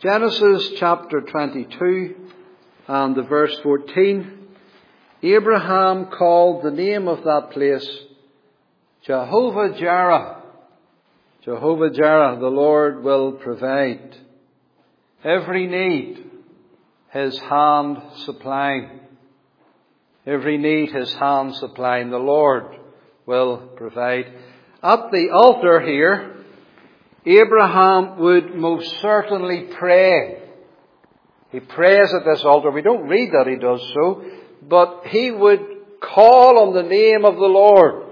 Genesis chapter 22 and the verse 14. Abraham called the name of that place Jehovah-Jireh. Jehovah-Jireh, the Lord will provide. Every need, His hand supplying. Every need, His hand supplying. The Lord will provide. At the altar here, Abraham would most certainly pray. He prays at this altar. We don't read that he does so, but he would call on the name of the Lord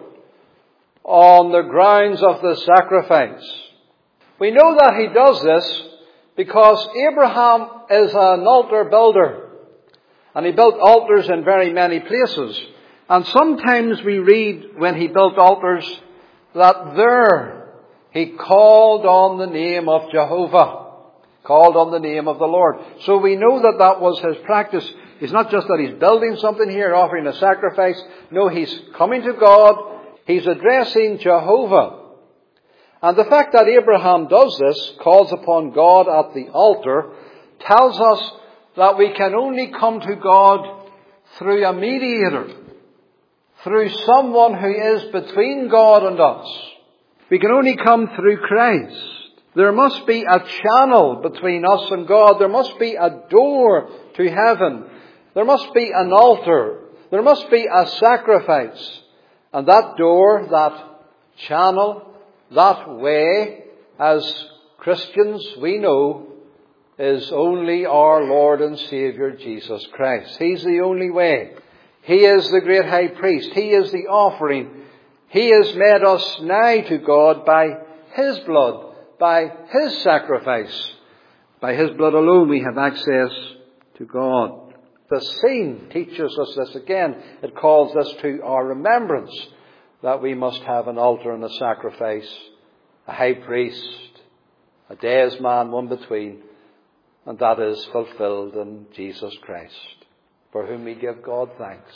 on the grounds of the sacrifice. We know that he does this because Abraham is an altar builder, and he built altars in very many places. And sometimes we read when he built altars that there he called on the name of Jehovah, called on the name of the Lord. So we know that that was his practice. It's not just that he's building something here, offering a sacrifice. No, he's coming to God. He's addressing Jehovah. And the fact that Abraham does this, calls upon God at the altar, tells us that we can only come to God through a mediator, through someone who is between God and us. We can only come through Christ. There must be a channel between us and God. There must be a door to heaven. There must be an altar. There must be a sacrifice. And that door, that channel, that way, as Christians we know, is only our Lord and Saviour Jesus Christ. He's the only way. He is the great high priest. He is the offering. He has made us nigh to God by His blood, by His sacrifice. By His blood alone we have access to God. The scene teaches us this again. It calls us to our remembrance that we must have an altar and a sacrifice, a high priest, a days man, one between, and that is fulfilled in Jesus Christ, for whom we give God thanks,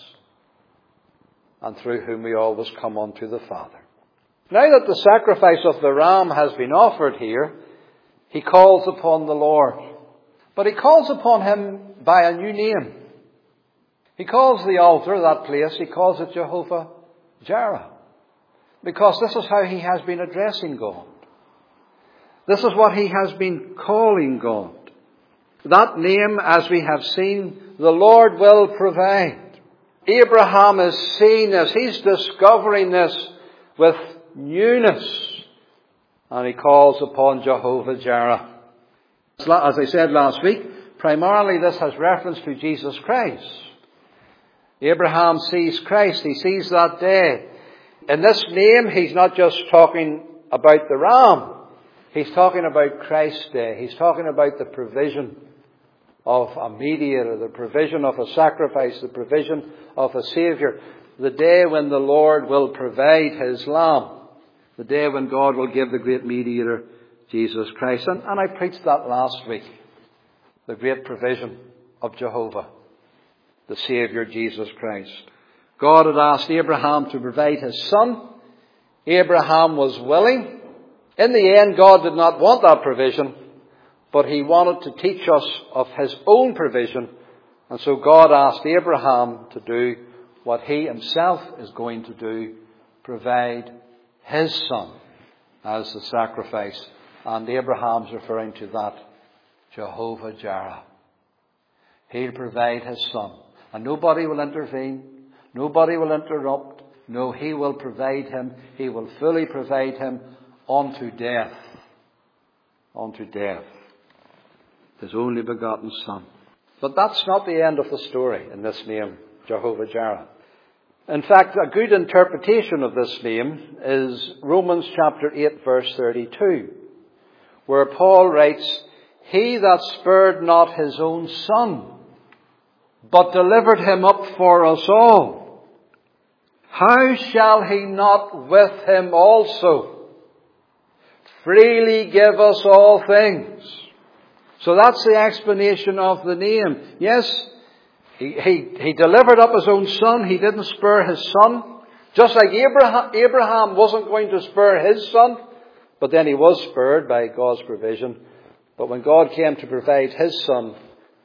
and through whom we always come unto the Father. Now that the sacrifice of the ram has been offered here, he calls upon the Lord. But he calls upon him by a new name. He calls the altar, that place, he calls it Jehovah-Jireh. Because this is how he has been addressing God. This is what he has been calling God. That name, as we have seen, the Lord will provide. Abraham is seeing this. He's discovering this with newness. And he calls upon Jehovah-Jireh. As I said last week, primarily this has reference to Jesus Christ. Abraham sees Christ. He sees that day. In this name, he's not just talking about the ram. He's talking about Christ's day. He's talking about the provision of a mediator, the provision of a sacrifice, the provision of a Saviour. The day when the Lord will provide His Lamb. The day when God will give the great mediator, Jesus Christ. And I preached that last week. The great provision of Jehovah, the Saviour, Jesus Christ. God had asked Abraham to provide his son. Abraham was willing. In the end, God did not want that provision, but He wanted to teach us of His own provision. And so God asked Abraham to do what He Himself is going to do, provide His Son as the sacrifice. And Abraham's referring to that, Jehovah-Jireh. He'll provide His Son. And nobody will intervene. Nobody will interrupt. No, He will provide him. He will fully provide him unto death. Unto death. His only begotten Son. But that's not the end of the story in this name, Jehovah-Jireh. In fact, a good interpretation of this name is Romans chapter 8, verse 32, where Paul writes, He that spared not His own Son, but delivered Him up for us all, how shall He not with Him also freely give us all things? So that's the explanation of the name. Yes, he delivered up His own Son. He didn't spare His Son. Just like Abraham wasn't going to spare his son, but then he was spared by God's provision. But when God came to provide His Son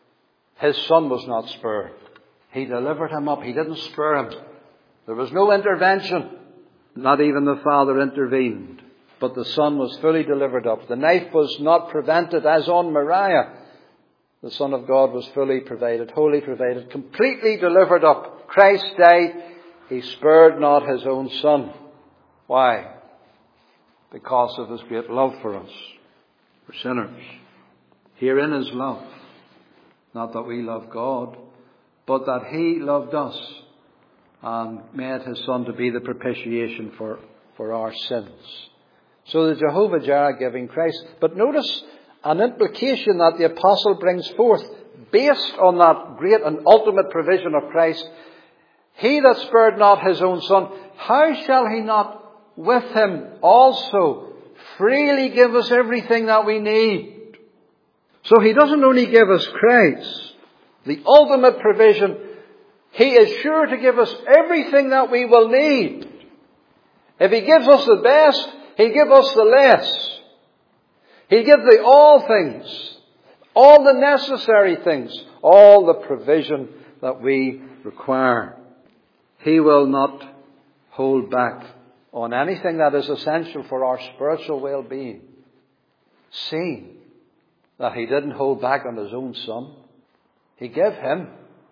was not spared. He delivered Him up. He didn't spare Him. There was no intervention. Not even the Father intervened. But the Son was fully delivered up. The knife was not prevented as on Moriah. The Son of God was fully provided, wholly provided, completely delivered up. Christ died. He spared not His own Son. Why? Because of His great love for us, for sinners. Herein is love. Not that we love God, but that He loved us and made His Son to be the propitiation for our sins. So the Jehovah-Jireh giving Christ. But notice an implication that the apostle brings forth based on that great and ultimate provision of Christ. He that spared not His own Son, how shall He not with Him also freely give us everything that we need? So He doesn't only give us Christ, the ultimate provision. He is sure to give us everything that we will need. If He gives us the best, He'll give us the less. He'll give the all things, all the necessary things, all the provision that we require. He will not hold back on anything that is essential for our spiritual well-being. Seeing that He didn't hold back on His own Son, He gave Him.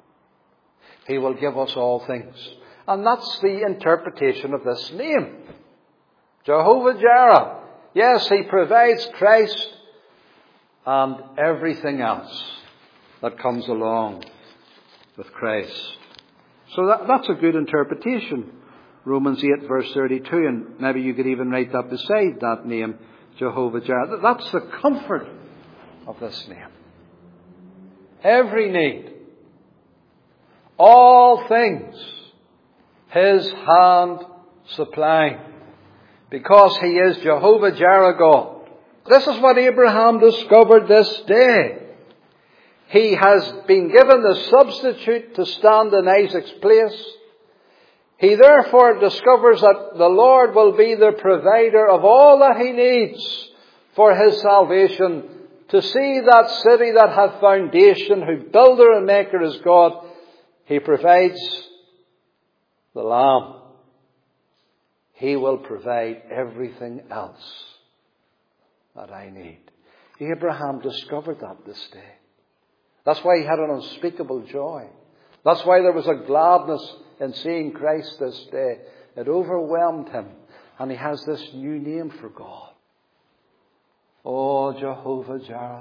He will give us all things. And that's the interpretation of this name. Jehovah-Jireh. Yes, He provides Christ and everything else that comes along with Christ. So that's a good interpretation. Romans 8 verse 32, and maybe you could even write that beside that name, Jehovah-Jireh. That's the comfort of this name. Every need, all things, His hand supplying, because He is Jehovah-Jireh God. This is what Abraham discovered this day. He has been given the substitute to stand in Isaac's place. He therefore discovers that the Lord will be the provider of all that he needs for his salvation. To see that city that hath foundation, whose builder and maker is God, He provides the Lamb. He will provide everything else that I need. Abraham discovered that this day. That's why he had an unspeakable joy. That's why there was a gladness in seeing Christ this day. It overwhelmed him. And he has this new name for God. Oh, Jehovah-Jireh.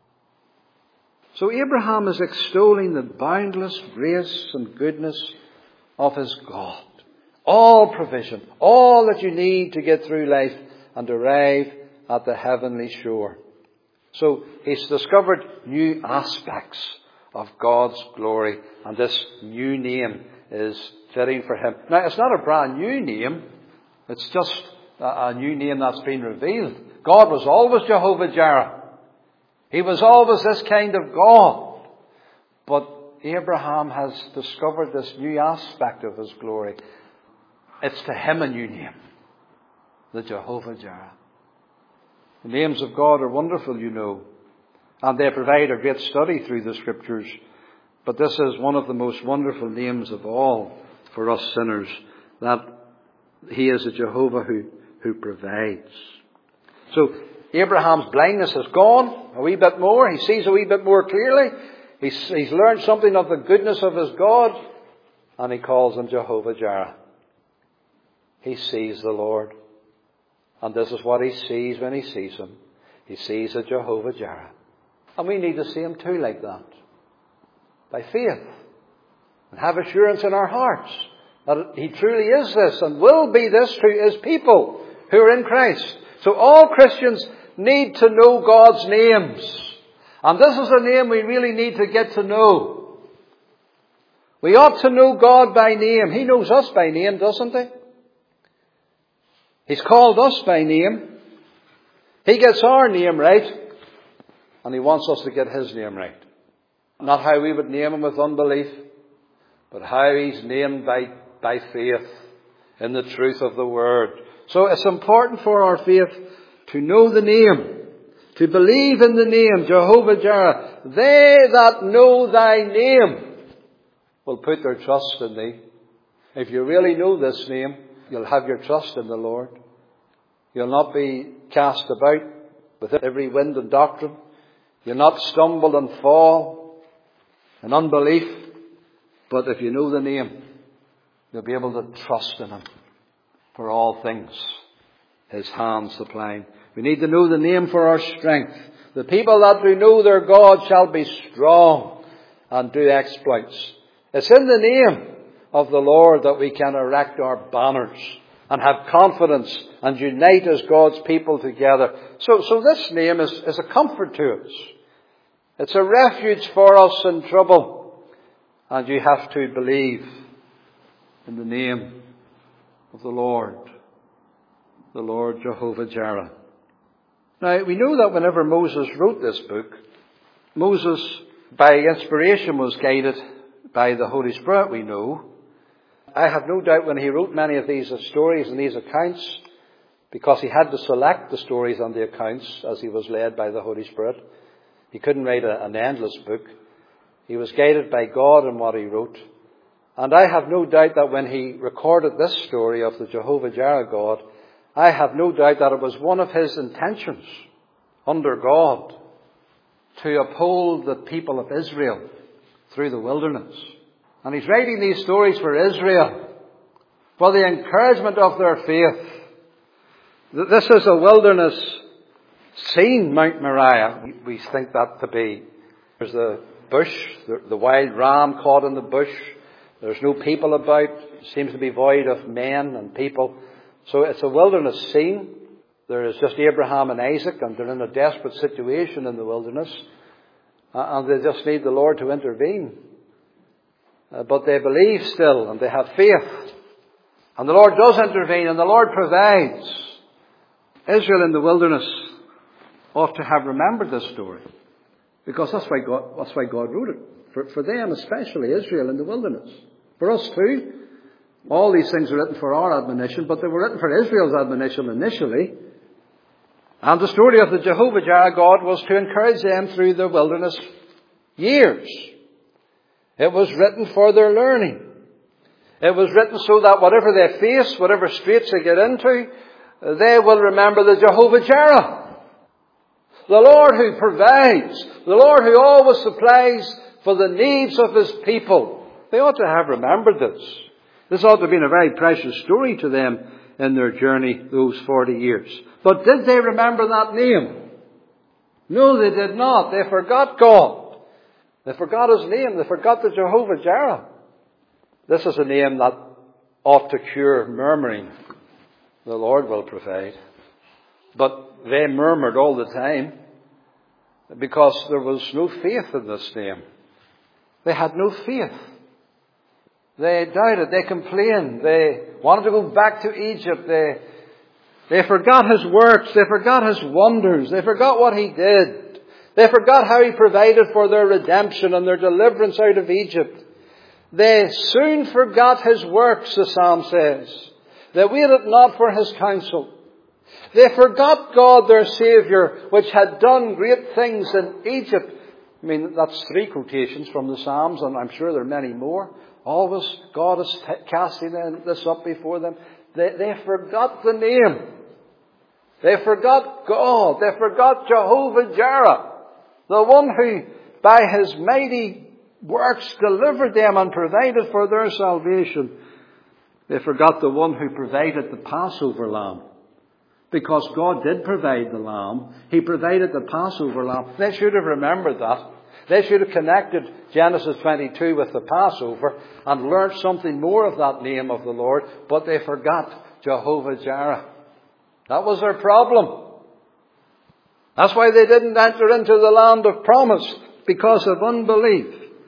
So Abraham is extolling the boundless grace and goodness of his God. All provision, all that you need to get through life and arrive at the heavenly shore. So he's discovered new aspects of God's glory, and this new name is fitting for him. Now, it's not a brand new name. It's just a new name that's been revealed. God was always Jehovah-Jireh. He was always this kind of God. But Abraham has discovered this new aspect of his glory. It's to him a new name. The Jehovah-Jireh. The names of God are wonderful, you know. And they provide a great study through the Scriptures. But this is one of the most wonderful names of all for us sinners. That He is a Jehovah who provides. So Abraham's blindness is gone a wee bit more. He sees a wee bit more clearly. He's learned something of the goodness of his God. And he calls him Jehovah-Jireh. He sees the Lord. And this is what he sees when he sees him. He sees a Jehovah-Jireh. And we need to see him too like that. By faith. And have assurance in our hearts that he truly is this and will be this to his people who are in Christ. So all Christians need to know God's names. And this is a name we really need to get to know. We ought to know God by name. He knows us by name, doesn't he? He's called us by name. He gets our name right. And he wants us to get his name right. Not how we would name him with unbelief, but how he's named by faith in the truth of the Word. So it's important for our faith to know the name, To believe in the name Jehovah-Jireh. They that know thy name will put their trust in thee. If you really know this name, you'll have your trust in the Lord. You'll not be cast about with every wind and doctrine. You'll not stumble and fall in unbelief. But if you know the name, you'll be able to trust in him for all things, his hand supplying. We need to know the name for our strength. The people that do know their God shall be strong and do exploits. It's in the name of the Lord that we can erect our banners and have confidence and unite as God's people together. So this name is a comfort to us. It's a refuge for us in trouble. And you have to believe in the name of the Lord Jehovah-Jireh. Now, we know that whenever Moses wrote this book, Moses, by inspiration, was guided by the Holy Spirit, we know. I have no doubt when he wrote many of these stories and these accounts, because he had to select the stories and the accounts as he was led by the Holy Spirit. He couldn't write an endless book. He was guided by God in what he wrote. And I have no doubt that when he recorded this story of the Jehovah-Jireh God, I have no doubt that it was one of his intentions under God to uphold the people of Israel through the wilderness. And he's writing these stories for Israel, for the encouragement of their faith. This is a wilderness scene, Mount Moriah. We think that to be. There's the bush, the wild ram caught in the bush. There's no people about. It seems to be void of men and people. So it's a wilderness scene. There is just Abraham and Isaac, and they're in a desperate situation in the wilderness. And they just need the Lord to intervene. But they believe still, and they have faith. And the Lord does intervene, and the Lord provides. Israel in the wilderness ought to have remembered this story. Because that's why God wrote it. For them, especially Israel in the wilderness. For us too. All these things are written for our admonition, but they were written for Israel's admonition initially. And the story of the Jehovah-Jireh God was to encourage them through the wilderness years. It was written for their learning. It was written so that whatever they face, whatever straits they get into, they will remember the Jehovah-Jireh. The Lord who provides. The Lord who always supplies for the needs of his people. They ought to have remembered this. This ought to have been a very precious story to them in their journey those 40 years. But did they remember that name? No, they did not. They forgot God. They forgot his name. They forgot the Jehovah-Jireh. This is a name that ought to cure murmuring. The Lord will provide. But they murmured all the time because there was no faith in this name. They had no faith. They doubted. They complained. They wanted to go back to Egypt. They forgot his works. They forgot his wonders. They forgot what he did. They forgot how he provided for their redemption and their deliverance out of Egypt. They soon forgot his works, the psalm says. They waited not for his counsel. They forgot God, their Saviour, which had done great things in Egypt. I mean, that's 3 quotations from the Psalms, and I'm sure there are many more. Always God is casting this up before them. They forgot the name. They forgot God. They forgot Jehovah-Jireh, the one who, by his mighty works, delivered them and provided for their salvation. They forgot the one who provided the Passover lamb. Because God did provide the lamb. He provided the Passover lamb. They should have remembered that. They should have connected Genesis 22 with the Passover and learned something more of that name of the Lord. But they forgot Jehovah-Jireh. That was their problem. That's why they didn't enter into the land of promise, because of unbelief.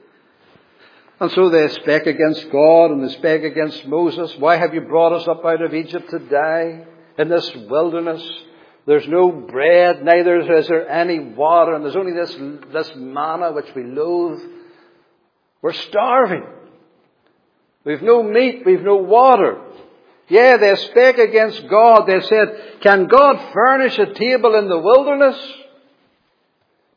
And so they spake against God and they spake against Moses. Why have you brought us up out of Egypt to die in this wilderness? There's no bread, neither is there any water, and there's only this manna which we loathe. We're starving. We've no meat, we've no water. Yeah, they spake against God. They said, can God furnish a table in the wilderness?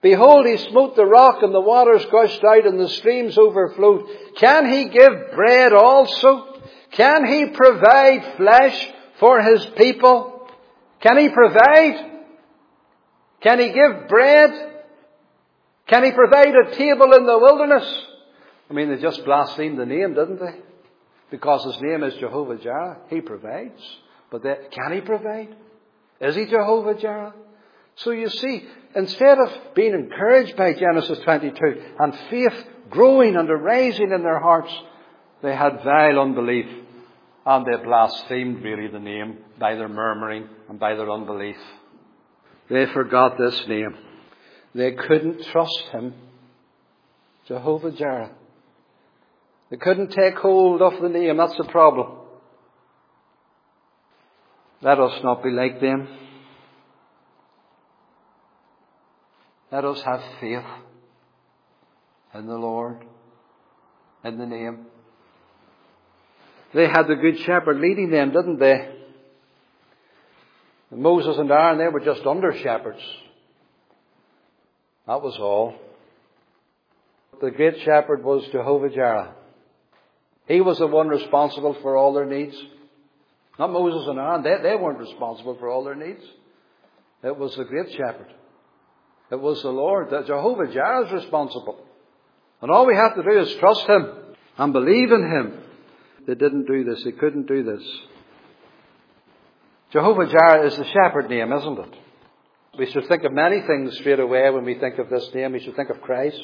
Behold, he smote the rock, and the waters gushed out, and the streams overflowed. Can he give bread also? Can he provide flesh for his people? Can he provide? Can he give bread? Can he provide a table in the wilderness? I mean, they just blasphemed the name, didn't they? Because his name is Jehovah Jireh. He provides. But can he provide? Is he Jehovah Jireh? So you see, instead of being encouraged by Genesis 22 and faith growing and arising in their hearts, they had vile unbelief. And they blasphemed really the name by their murmuring and by their unbelief. They forgot this name. They couldn't trust him, Jehovah Jireh. They couldn't take hold of the name. That's the problem. Let us not be like them. Let us have faith in the Lord, in the name. They had the Good Shepherd leading them, didn't they? And Moses and Aaron, they were just under shepherds. That was all. The great shepherd was Jehovah Jireh. He was the one responsible for all their needs. Not Moses and Aaron. They weren't responsible for all their needs. It was the great shepherd. It was the Lord. That Jehovah Jireh is responsible. And all we have to do is trust him and believe in him. They didn't do this. They couldn't do this. Jehovah Jireh is the shepherd name, isn't it? We should think of many things straight away when we think of this name. We should think of Christ.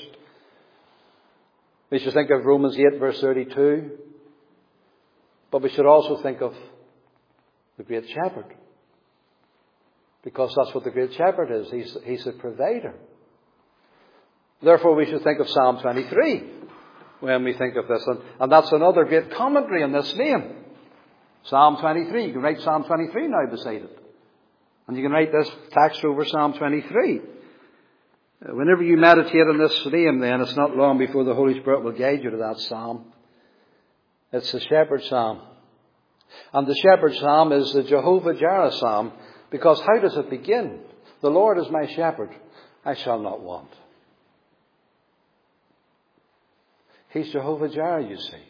We should think of Romans 8 verse 32. But we should also think of the great shepherd. Because that's what the great shepherd is. He's a provider. Therefore we should think of Psalm 23 when we think of this. And that's another great commentary on this name. Psalm 23. You can write Psalm 23 now beside it. And you can write this text over Psalm 23. Whenever you meditate on this name, then it's not long before the Holy Spirit will guide you to that psalm. It's the shepherd psalm. And the shepherd psalm is the Jehovah Jireh psalm, because how does it begin? The Lord is my shepherd, I shall not want. He's Jehovah Jireh, you see.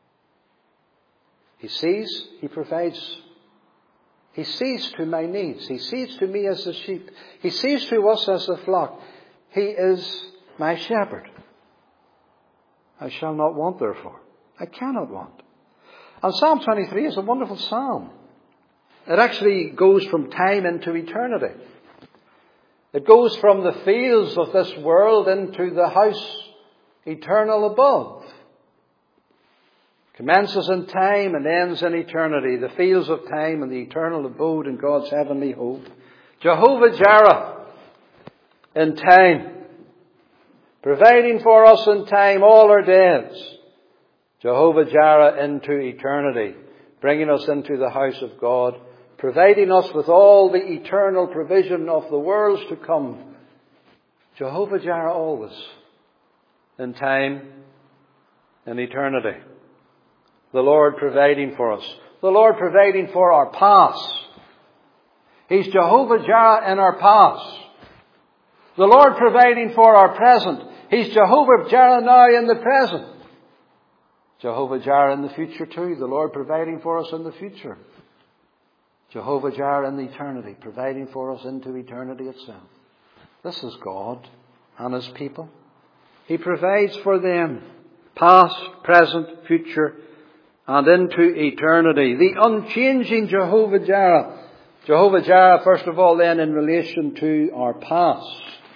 He sees, he provides. He sees to my needs. He sees to me as the sheep. He sees to us as the flock. He is my shepherd. I shall not want, therefore. I cannot want. And Psalm 23 is a wonderful psalm. It actually goes from time into eternity. It goes from the fields of this world into the house eternal above. Commences in time and ends in eternity. The fields of time and the eternal abode in God's heavenly hope. Jehovah Jireh in time. Providing for us in time all our days. Jehovah Jireh into eternity. Bringing us into the house of God. Providing us with all the eternal provision of the worlds to come. Jehovah Jireh always. In time and eternity. The Lord providing for us. The Lord providing for our past. He's Jehovah Jireh in our past. The Lord providing for our present. He's Jehovah Jireh now in the present. Jehovah Jireh in the future too. The Lord providing for us in the future. Jehovah Jireh in the eternity. Providing for us into eternity itself. This is God and his people. He provides for them. Past, present, future, and into eternity. The unchanging Jehovah Jireh. Jehovah Jireh, first of all, then, in relation to our past.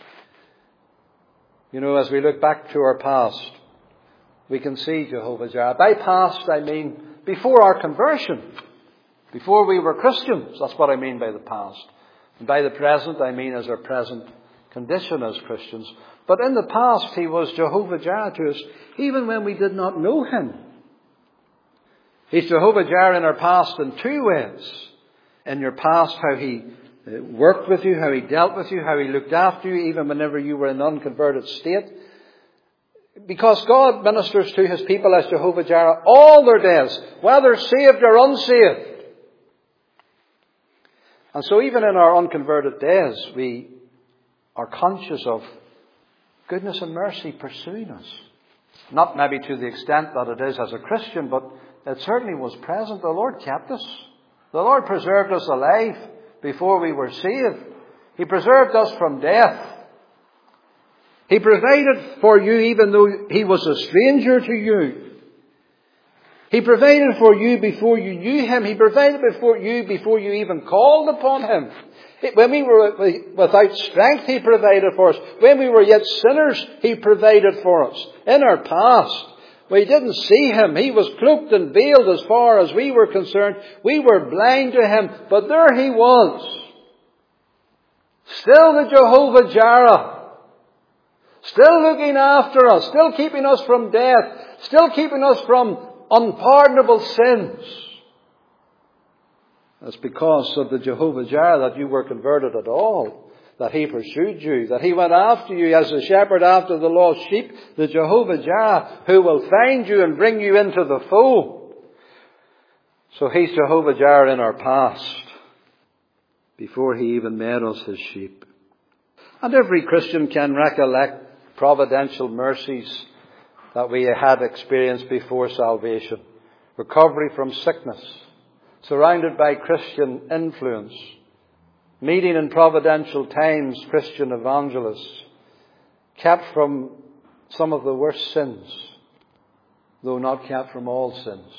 You know, as we look back to our past, we can see Jehovah Jireh. By past, I mean before our conversion. Before we were Christians. That's what I mean by the past. And by the present, I mean as our present condition as Christians. But in the past, he was Jehovah Jireh to us, even when we did not know him. He's Jehovah Jireh in our past in two ways. In your past, how he worked with you, how he dealt with you, how he looked after you, even whenever you were in an unconverted state. Because God ministers to his people as Jehovah Jireh all their days, whether saved or unsaved. And so even in our unconverted days, we are conscious of goodness and mercy pursuing us. Not maybe to the extent that it is as a Christian, but it certainly was present. The Lord kept us. The Lord preserved us alive before we were saved. He preserved us from death. He provided for you even though He was a stranger to you. He provided for you before you knew Him. He provided for you before you even called upon Him. When we were without strength, He provided for us. When we were yet sinners, He provided for us. In our past, we didn't see Him. He was cloaked and veiled as far as we were concerned. We were blind to Him, but there He was. Still the Jehovah Jireh. Still looking after us. Still keeping us from death. Still keeping us from unpardonable sins. It's because of the Jehovah Jireh that you were converted at all. That He pursued you. That He went after you as a shepherd after the lost sheep. The Jehovah Jireh who will find you and bring you into the fold. So He's Jehovah Jireh in our past. Before He even made us His sheep. And every Christian can recollect providential mercies that we had experienced before salvation. Recovery from sickness. Surrounded by Christian influence. Meeting in providential times Christian evangelists. Kept from some of the worst sins. Though not kept from all sins.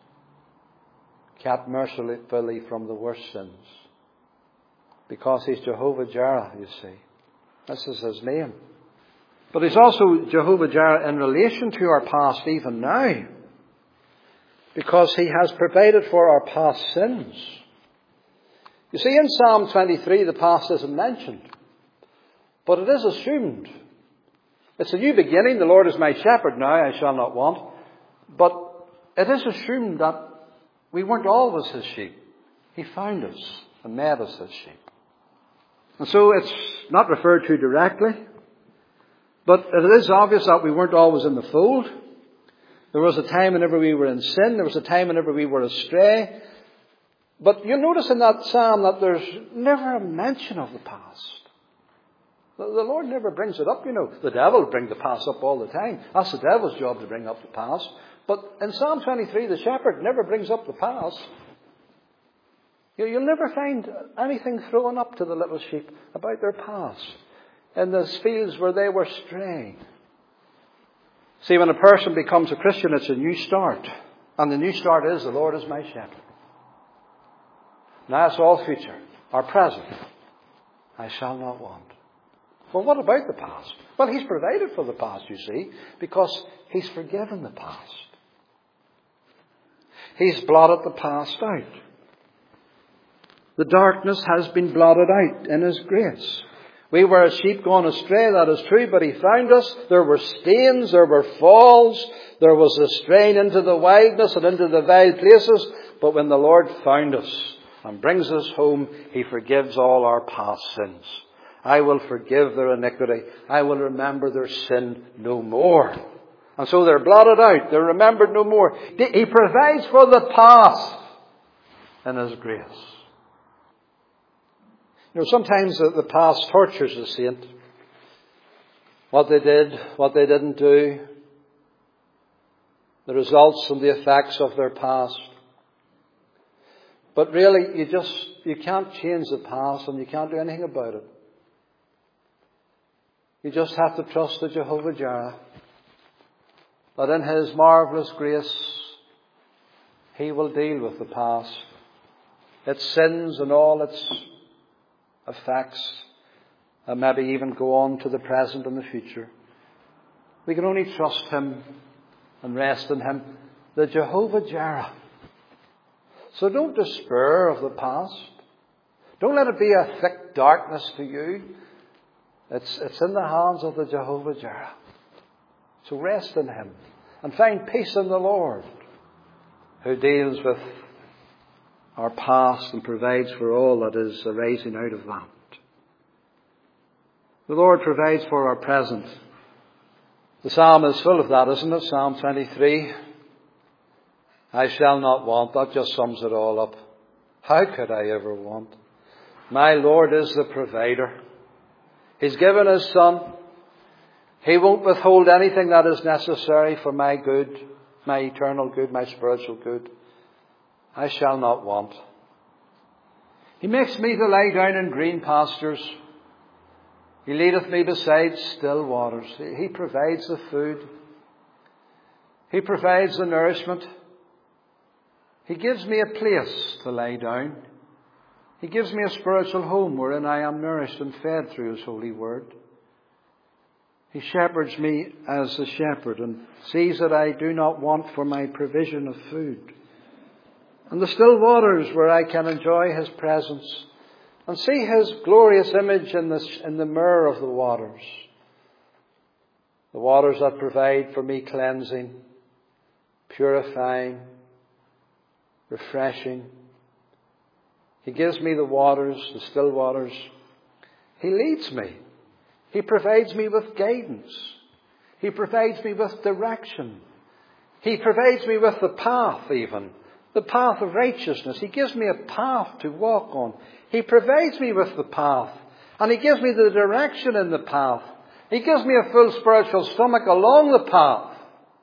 Kept mercifully from the worst sins. Because He's Jehovah Jireh, you see. This is His name. But He's also Jehovah Jireh in relation to our past even now. Because He has provided for our past sins. You see, in Psalm 23, the past isn't mentioned. But it is assumed. It's a new beginning. The Lord is my shepherd now, I shall not want. But it is assumed that we weren't always His sheep. He found us and made us His sheep. And so it's not referred to directly. But it is obvious that we weren't always in the fold. There was a time whenever we were in sin. There was a time whenever we were astray. But you'll notice in that psalm that there's never a mention of the past. The Lord never brings it up, you know. The devil will bring the past up all the time. That's the devil's job to bring up the past. But in Psalm 23, the shepherd never brings up the past. You'll never find anything thrown up to the little sheep about their past. In the fields where they were straying. See, when a person becomes a Christian, it's a new start. And the new start is, the Lord is my shepherd. Now it's all future, or present. I shall not want. Well, what about the past? Well, He's provided for the past, you see, because He's forgiven the past. He's blotted the past out. The darkness has been blotted out in His grace. We were as sheep gone astray, that is true, but He found us. There were stains, there were falls, there was a strain into the wildness and into the vile places. But when the Lord found us and brings us home, He forgives all our past sins. I will forgive their iniquity. I will remember their sin no more. And so they're blotted out. They're remembered no more. He provides for the past in His grace. You know, sometimes the past tortures the saint. What they did, what they didn't do. The results and the effects of their past. But really, you can't change the past and you can't do anything about it. You just have to trust the Jehovah Jireh. That in His marvellous grace, He will deal with the past. Its sins and all its effects. And maybe even go on to the present and the future. We can only trust Him and rest in Him. The Jehovah Jireh. So don't despair of the past. Don't let it be a thick darkness to you. It's in the hands of the Jehovah Jireh. So rest in Him and find peace in the Lord, who deals with our past and provides for all that is arising out of that. The Lord provides for our present. The psalm is full of that, isn't it? Psalm 23. I shall not want. That just sums it all up. How could I ever want? My Lord is the provider. He's given His Son. He won't withhold anything that is necessary for my good, my eternal good, my spiritual good. I shall not want. He makes me to lie down in green pastures. He leadeth me beside still waters. He provides the food. He provides the nourishment. He gives me a place to lie down. He gives me a spiritual home wherein I am nourished and fed through His holy word. He shepherds me as a shepherd and sees that I do not want for my provision of food. And the still waters where I can enjoy His presence and see His glorious image in the mirror of the waters. The waters that provide for me cleansing, purifying, refreshing. He gives me the waters, the still waters. He leads me. He provides me with guidance. He provides me with direction. He provides me with the path even. The path of righteousness. He gives me a path to walk on. He provides me with the path. And He gives me the direction in the path. He gives me a full spiritual stomach along the path.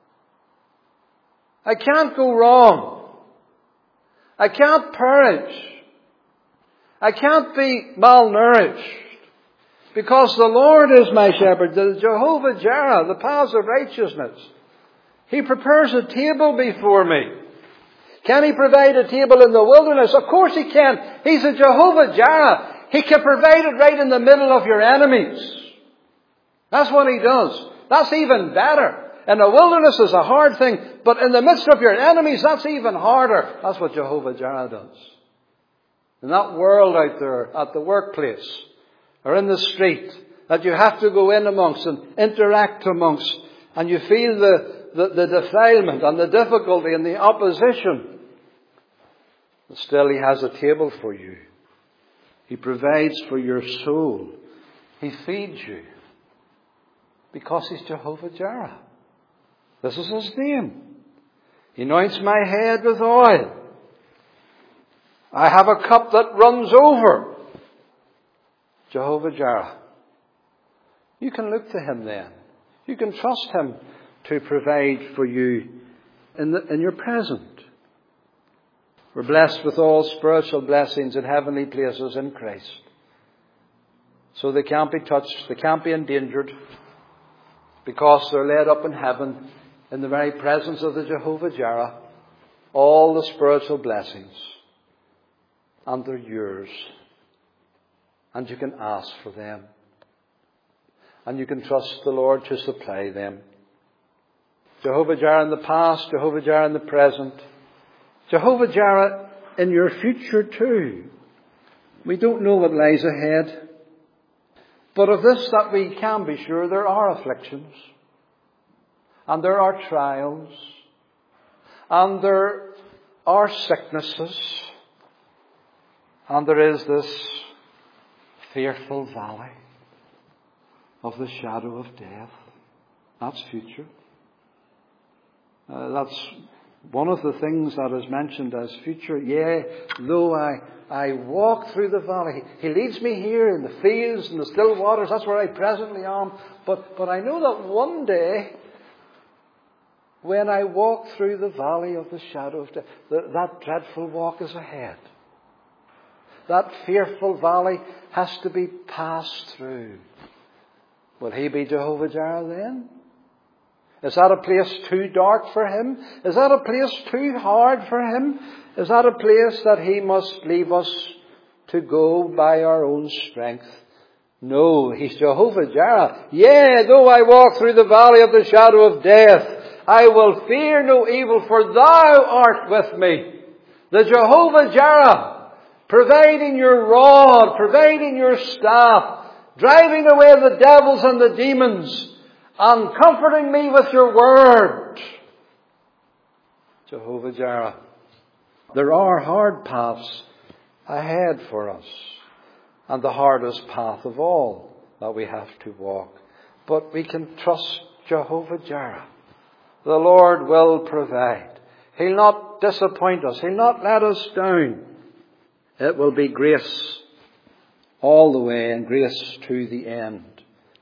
I can't go wrong. I can't perish. I can't be malnourished. Because the Lord is my shepherd, the Jehovah Jireh, the paths of righteousness. He prepares a table before me. Can He provide a table in the wilderness? Of course He can. He's a Jehovah Jireh. He can provide it right in the middle of your enemies. That's what He does. That's even better. In the wilderness is a hard thing, but in the midst of your enemies, that's even harder. That's what Jehovah Jireh does. In that world out there, at the workplace, or in the street, that you have to go in amongst and interact amongst, and you feel the defilement and the difficulty and the opposition, but still He has a table for you. He provides for your soul. He feeds you. Because He's Jehovah Jireh. This is His name. He anoints my head with oil. I have a cup that runs over. Jehovah Jireh. You can look to Him then. You can trust Him to provide for you in your present. We're blessed with all spiritual blessings in heavenly places in Christ. So they can't be touched, they can't be endangered, because they're laid up in heaven in the very presence of the Jehovah Jireh. All the spiritual blessings. And they're yours. And you can ask for them. And you can trust the Lord to supply them. Jehovah Jireh in the past, Jehovah Jireh in the present. Jehovah Jireh in your future too. We don't know what lies ahead. But of this that we can be sure, there are afflictions. And there are trials. And there are sicknesses. And there is this fearful valley of the shadow of death. That's future. That's one of the things that is mentioned as future. Yea, though I walk through the valley. He leads me here in the fields and the still waters. That's where I presently am. But I know that one day, when I walk through the valley of the shadow of death, that dreadful walk is ahead. That fearful valley has to be passed through. Will He be Jehovah Jireh then? Is that a place too dark for Him? Is that a place too hard for Him? Is that a place that He must leave us to go by our own strength? No, He's Jehovah Jireh. Yea, though I walk through the valley of the shadow of death, I will fear no evil, for Thou art with me. The Jehovah Jireh, providing your rod, providing your staff, driving away the devils and the demons, and comforting me with your word. Jehovah Jireh. There are hard paths ahead for us, and the hardest path of all that we have to walk. But we can trust Jehovah Jireh. The Lord will provide. He'll not disappoint us. He'll not let us down. It will be grace all the way and grace to the end.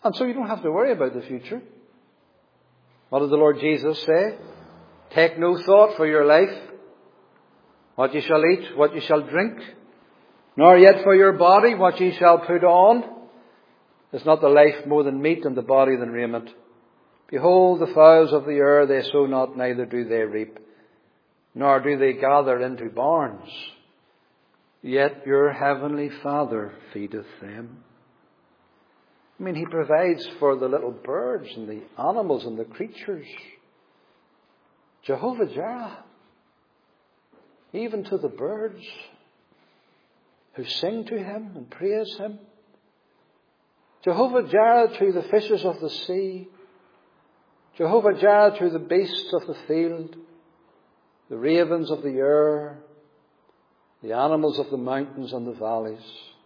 And so you don't have to worry about the future. What did the Lord Jesus say? Take no thought for your life, what ye shall eat, what ye shall drink, nor yet for your body, what ye shall put on. Is not the life more than meat, and the body than raiment? Behold, the fowls of the air, they sow not, neither do they reap, nor do they gather into barns. Yet your heavenly Father feedeth them. I mean, He provides for the little birds and the animals and the creatures. Jehovah-Jireh. Even to the birds who sing to Him and praise Him. Jehovah-Jireh to the fishes of the sea. Jehovah-Jireh to the beasts of the field, the ravens of the air, the animals of the mountains and the valleys.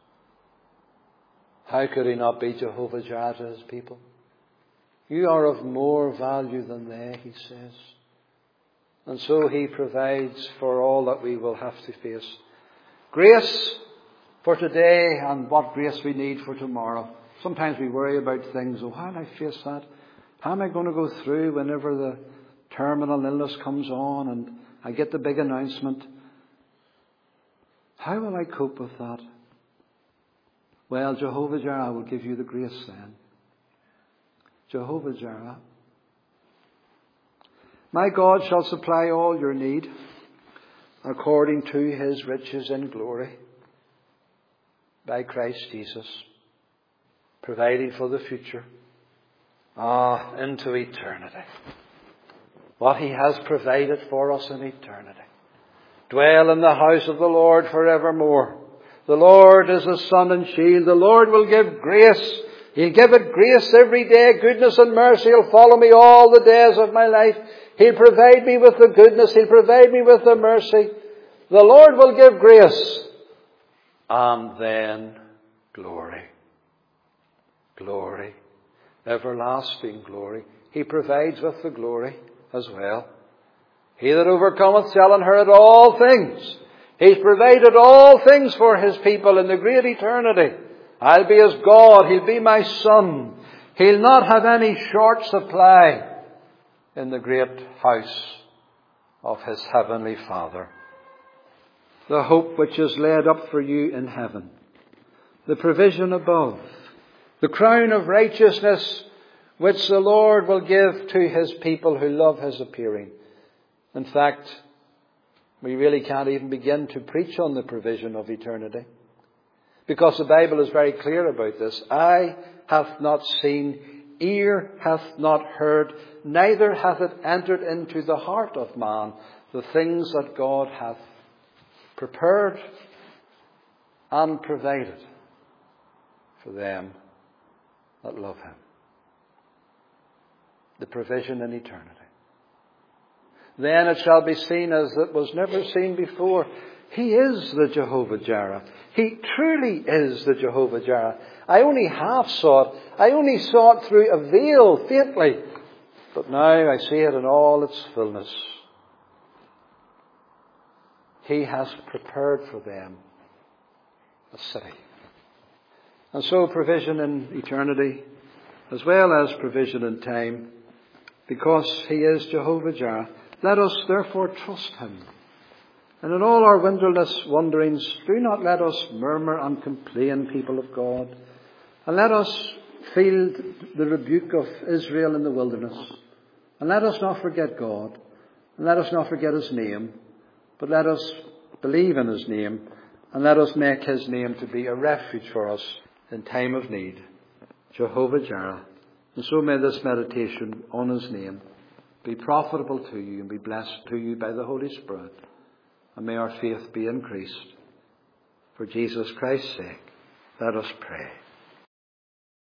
How could He not be Jehovah-Jireh to His people? You are of more value than they, He says. And so He provides for all that we will have to face. Grace for today, and what grace we need for tomorrow. Sometimes we worry about things. Oh, how will I face that? How am I going to go through whenever the terminal illness comes on and I get the big announcement? How will I cope with that? Well, Jehovah-Jireh will give you the grace then. Jehovah-Jireh. My God shall supply all your need according to His riches in glory by Christ Jesus, providing for the future. Into eternity. What He has provided for us in eternity. Dwell in the house of the Lord forevermore. The Lord is a sun and shield. The Lord will give grace. He'll give it grace every day. Goodness and mercy will follow me all the days of my life. He'll provide me with the goodness. He'll provide me with the mercy. The Lord will give grace. And then glory. Glory. Everlasting glory. He provides with the glory as well. He that overcometh shall inherit all things. He's provided all things for His people in the great eternity. I'll be His God. He'll be my Son. He'll not have any short supply in the great house of His heavenly Father. The hope which is laid up for you in heaven. The provision above. The crown of righteousness which the Lord will give to His people who love His appearing. In fact, we really can't even begin to preach on the provision of eternity. Because the Bible is very clear about this. Eye hath not seen, ear hath not heard, neither hath it entered into the heart of man the things that God hath prepared and provided for them that love Him. The provision in eternity. Then it shall be seen as it was never seen before. He is the Jehovah-Jireh. He truly is the Jehovah-Jireh. I only half saw it. I only saw it through a veil, faintly. But now I see it in all its fullness. He has prepared for them a city. And so provision in eternity, as well as provision in time, because He is Jehovah-Jireh. Let us therefore trust Him. And in all our wilderness wanderings, do not let us murmur and complain, people of God. And let us feel the rebuke of Israel in the wilderness. And let us not forget God. And let us not forget His name. But let us believe in His name. And let us make His name to be a refuge for us in time of need. Jehovah-Jireh. And so may this meditation on His name be profitable to you and be blessed to you by the Holy Spirit. And may our faith be increased. For Jesus Christ's sake, let us pray.